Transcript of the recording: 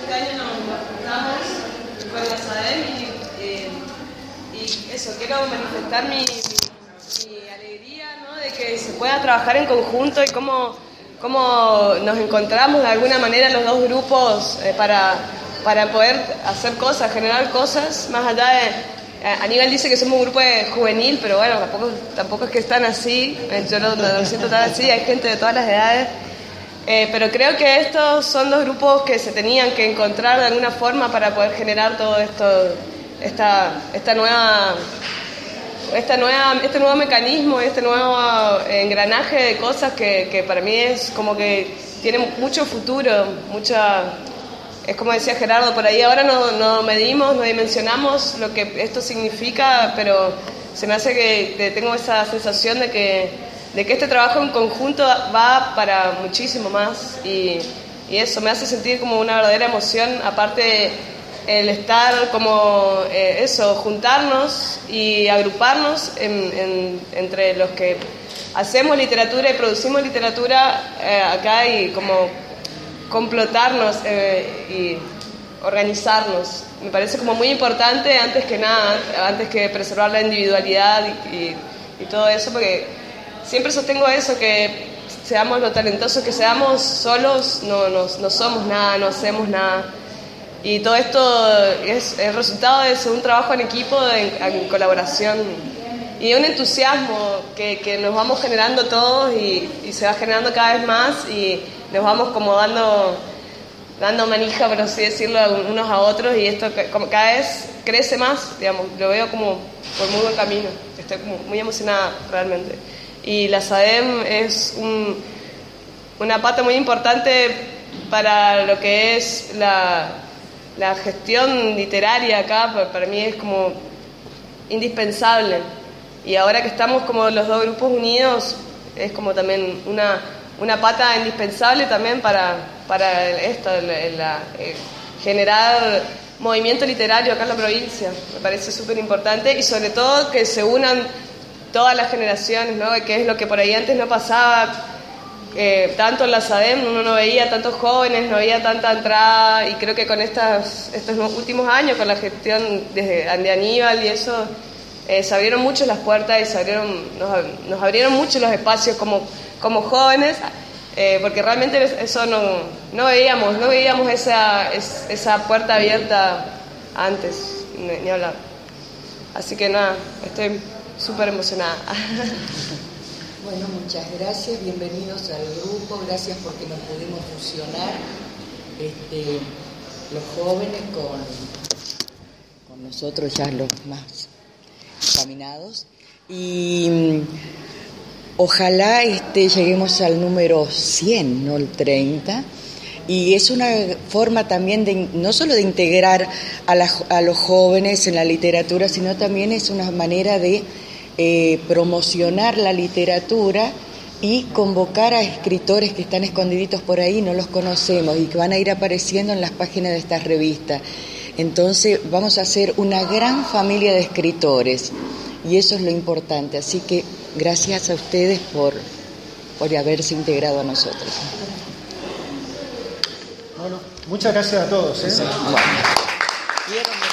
este año nos juntamos con la SADEM y eso, quiero manifestar mi alegría, ¿no? De que se pueda trabajar en conjunto y cómo nos encontramos de alguna manera los dos grupos para poder hacer cosas, generar cosas, más allá de... Aníbal dice que somos un grupo juvenil, pero bueno, tampoco es que están así, yo no lo siento tan así, hay gente de todas las edades, pero creo que estos son dos grupos que se tenían que encontrar de alguna forma para poder generar todo esto, este nuevo mecanismo, este nuevo engranaje de cosas que para mí es como que tiene mucho futuro, es como decía Gerardo, por ahí ahora no medimos, no dimensionamos lo que esto significa, pero se me hace que tengo esa sensación de que este trabajo en conjunto va para muchísimo más y eso me hace sentir como una verdadera emoción, aparte el estar como juntarnos y agruparnos entre los que hacemos literatura y producimos literatura acá y como complotarnos y organizarnos. Me parece como muy importante antes que nada, antes que preservar la individualidad y todo eso, porque siempre sostengo eso, que seamos lo talentosos que seamos, solos no somos nada, no hacemos nada. Y todo esto es el resultado de un trabajo en equipo, en colaboración y de un entusiasmo que nos vamos generando todos y se va generando cada vez más y nos vamos como dando manija, por así decirlo, unos a otros y esto como cada vez crece más, digamos, lo veo como por muy buen camino, estoy como muy emocionada realmente. Y la SADEM es una pata muy importante para lo que es la gestión literaria acá, para mí es como indispensable. Y ahora que estamos como los dos grupos unidos, es como también una pata indispensable también para esto, generar movimiento literario acá en la provincia. Me parece súper importante y sobre todo que se unan todas las generaciones, ¿no? Que es lo que por ahí antes no pasaba. Tanto en la SADEM uno no veía tantos jóvenes, no veía tanta entrada y creo que con estos últimos años, con la gestión de Aníbal y eso, se abrieron mucho las puertas y nos abrieron mucho los espacios como jóvenes, porque realmente eso no veíamos esa puerta abierta antes, ni hablar. Así que nada, estoy súper emocionada. Bueno, muchas gracias, bienvenidos al grupo, gracias porque nos pudimos fusionar los jóvenes con nosotros ya los más caminados y ojalá lleguemos al número 100, no el 30, y es una forma también no solo de integrar a los jóvenes en la literatura, sino también es una manera de promocionar la literatura y convocar a escritores que están escondiditos por ahí, no los conocemos y que van a ir apareciendo en las páginas de estas revistas. Entonces vamos a ser una gran familia de escritores y eso es lo importante, así que gracias a ustedes por haberse integrado a nosotros. Bueno, muchas gracias a todos. Bueno.